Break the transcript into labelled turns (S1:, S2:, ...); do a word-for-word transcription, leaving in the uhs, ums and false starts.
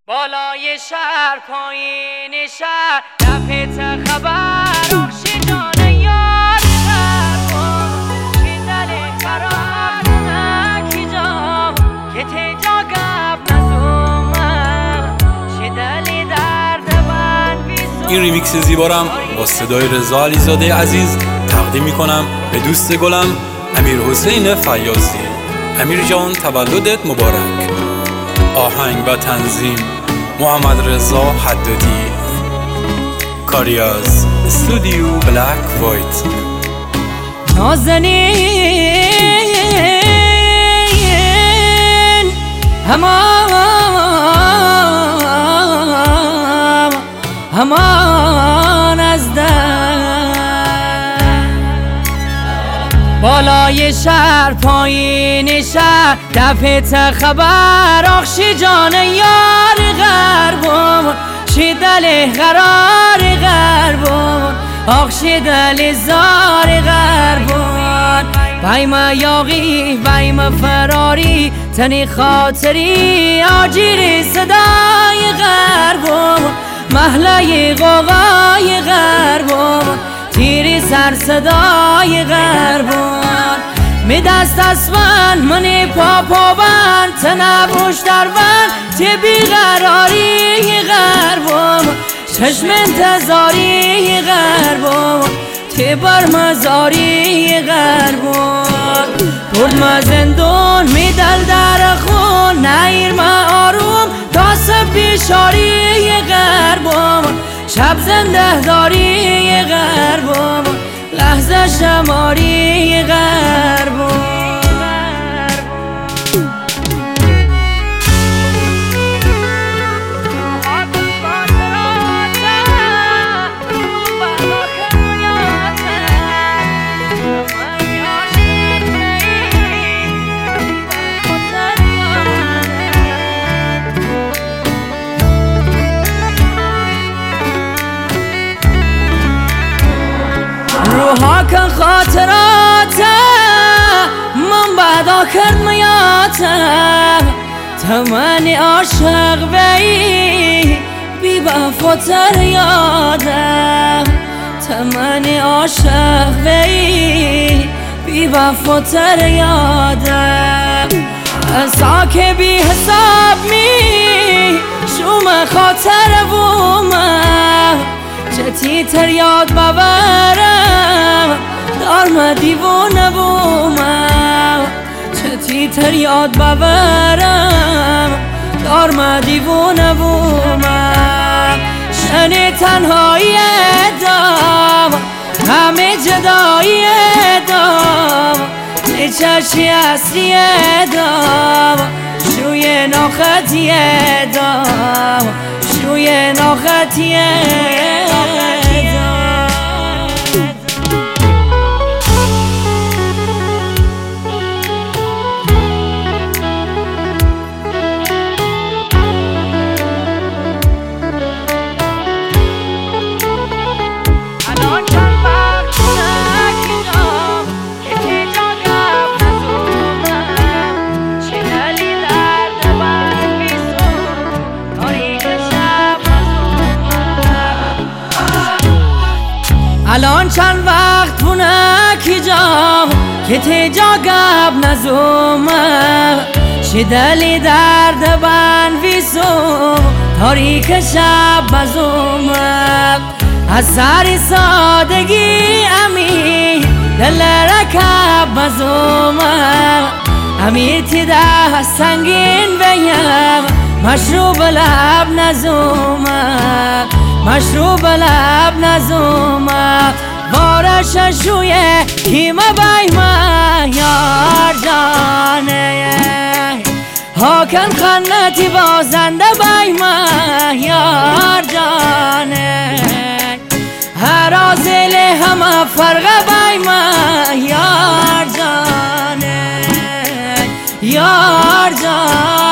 S1: بالای شهر پایین شهر دفعه خبر آخشی جان یار خربان چی دل قرار نکی جام که تیجا گب نزومم چی دلی درد من بیسوم.
S2: این ریمیکس زیبارم با صدای رضا علیزاده عزیز تقدیم میکنم به دوست گلم امیر حسین فیاضی. امیر جان تولدت مبارک. آهنگ و تنظیم محمد رضا حدادی. کاریاز استودیو بلک وایت.
S1: نازنین همان همان از در بالای شهر پایین شهر دفعه خبر آخشی جان یار غربون چی دل قرار غربون آخشی دل زار غربون بایم یاغی بایم فراری تنی خاطری آجیری صدای غربون محله غوغای غربون تیری سر صدای غربون می دست اسفن منی پا پا بند تنبوش در بند تی بیقراری غربون چشم انتظاری غربون تی برمزاری غربون برد ما زندون می دل در خون نیر ما آروم تا سب بیشاری غربون شب زنده داری غربون لحظه شماری غربون. روحا کن خاطرات من بعدا کرد میاتم تمنی عاشق بی بی وفاتر یادم تمنی عاشق بی بی وفاتر یادم انسا که بی حساب می شوم خاطر بومم چتی تر یاد ببرم دارم دیوونه بومم چتی تر یاد ببرم دارم دیوونه بومم شنی تنهایی دام همه جدایی دام تی چشی اصلی دام شوی ناخطی دام شوی ناخطی الان چند وقت بونه کی جام که تیجا گب نزومه چی دلی درد بن ویسو تاریک شب بزومه از سری سادگی امی دل رکب بزومه امی تی ده سنگین بیم مشروب لب نزومه مشروب لب نزومه بارش شویه کیمه بایمه یار جانه هاکن خنتی بازنده بایمه یار جانه هر آزل همه فرقه بایمه یار جانه یار جانه